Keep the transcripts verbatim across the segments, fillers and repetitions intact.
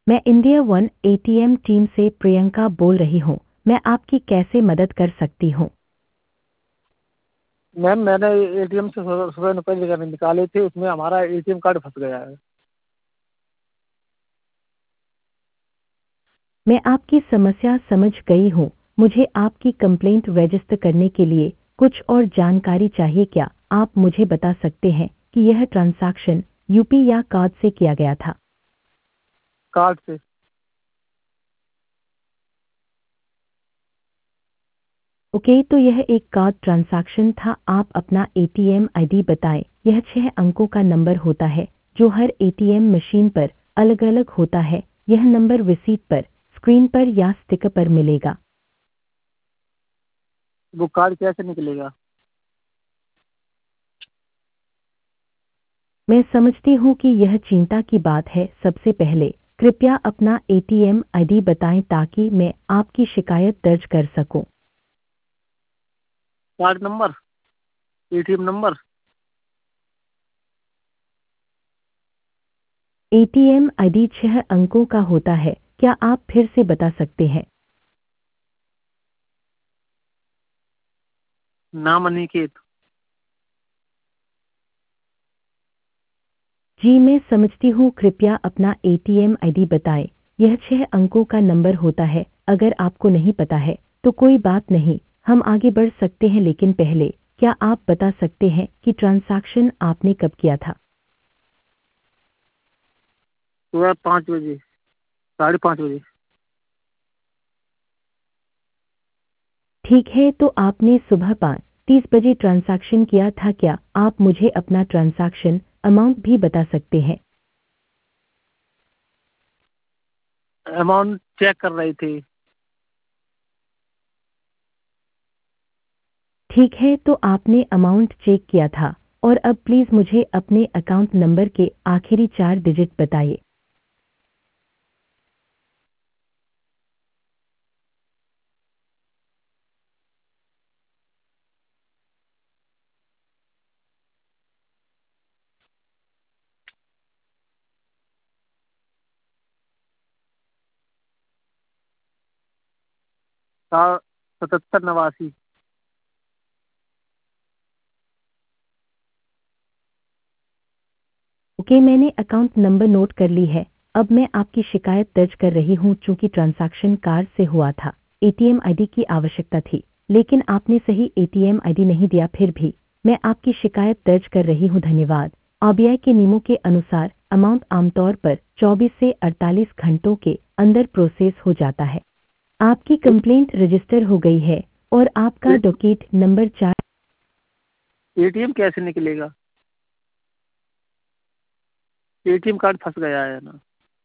मैं India one ATM team से प्रियंका बोल रही हूँ। मैं आपकी कैसे मदद कर सकती हूँ? मैम मैंने एटीएम से सुबह सुबह रुपये निकाले निकाले थे, उसमें हमारा एटीएम कार्ड फंस गया है। मैं आपकी समस्या समझ गई हूँ। मुझे आपकी कंप्लेंट रजिस्टर करने के लिए कुछ और जानकारी चाहिए। क्या आप मुझे बता सकते हैं कि यह ट्रांजैक्शन यूपी या कार्ड से किया गया था? कार्ड से। ओके, तो यह एक कार्ड ट्रांजैक्शन था। आप अपना एटीएम आईडी बताएं। यह छह अंकों का नंबर होता है जो हर एटीएम मशीन पर अलग अलग होता है। यह नंबर रिसीट पर, स्क्रीन पर या स्टिकर पर मिलेगा। वो कार्ड कैसे निकलेगा? मैं समझती हूँ कि यह चिंता की बात है। सबसे पहले कृपया अपना एटीएम आईडी बताएं ताकि मैं आपकी शिकायत दर्ज कर सकूं। Card number, ATM number. ATM ID छह अंकों का होता है। क्या आप फिर से बता सकते हैं? नाम अनिकेत। जी मैं समझती हूँ। कृपया अपना एटीएम आईडी बताएं। यह छह अंकों का नंबर होता है। अगर आपको नहीं पता है तो कोई बात नहीं, हम आगे बढ़ सकते हैं। लेकिन पहले क्या आप बता सकते हैं कि ट्रांजैक्शन आपने कब किया था? सुबह पाँच बजे, साढ़े पाँच बजे। ठीक है, तो आपने सुबह पाँच तीस बजे ट्रांजैक्शन किया था। क्या आप मुझे अपना ट्रांजैक्शन अमाउंट भी बता सकते हैं? अमाउंट चेक कर रहे थे। ठीक है, तो आपने अमाउंट चेक किया था। और अब प्लीज मुझे अपने अकाउंट नंबर के आखिरी चार डिजिट बताइए। सा- सतहत्तर नवासी। ओके, मैंने अकाउंट नंबर नोट कर ली है। अब मैं आपकी शिकायत दर्ज कर रही हूँ। चूंकि ट्रांजैक्शन कार्ड से हुआ था, एटीएम आईडी की आवश्यकता थी, लेकिन आपने सही एटीएम आईडी नहीं दिया। फिर भी मैं आपकी शिकायत दर्ज कर रही हूँ। धन्यवाद। आरबीआई के नियमों के अनुसार अमाउंट आमतौर पर चौबीस से अड़तालीस घंटों के अंदर प्रोसेस हो जाता है। आपकी कंप्लेंट रजिस्टर हो गई है और आपका डॉकेट नंबर चार। एटीएम कैसे निकलेगा? एटीएम कार्ड फंस गया है ना।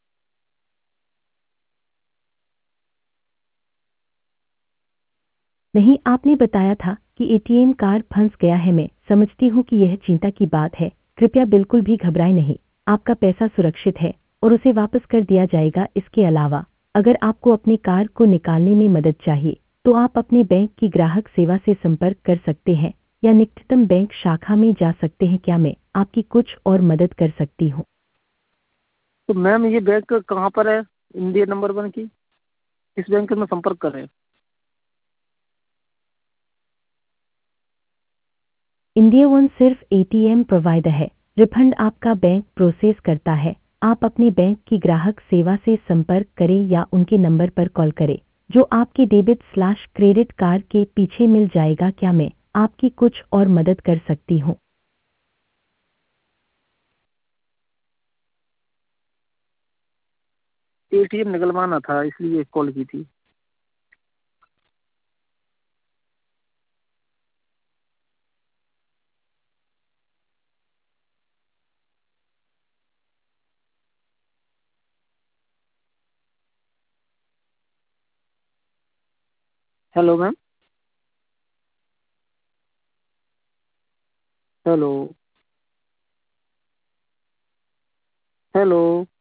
नहीं, आपने बताया था कि एटीएम कार्ड फंस गया है। मैं समझती हूँ कि यह चिंता की बात है। कृपया बिल्कुल भी घबराएं नहीं। आपका पैसा सुरक्षित है और उसे वापस कर दिया जाएगा। इसके अलावा अगर आपको अपने कार्ड को निकालने में मदद चाहिए तो आप अपने बैंक की ग्राहक सेवा से संपर्क कर सकते हैं या निकटतम बैंक शाखा में जा सकते हैं। क्या मैं आपकी कुछ और मदद कर सकती हूँ? तो मैम ये बैंक कहाँ पर है? इंडिया नंबर वन की किस बैंक में संपर्क करें? इंडिया वन सिर्फ एटीएम प्रोवाइडर है। रिफंड आपका बैंक प्रोसेस करता है। आप अपने बैंक की ग्राहक सेवा से संपर्क करें या उनके नंबर पर कॉल करें जो आपके डेबिट स्लैश क्रेडिट कार्ड के पीछे मिल जाएगा। क्या मैं आपकी कुछ और मदद कर सकती हूँ? एटीएम निकलवाना था इसलिए कॉल की थी। Hello ma'am. हेलो। हेलो।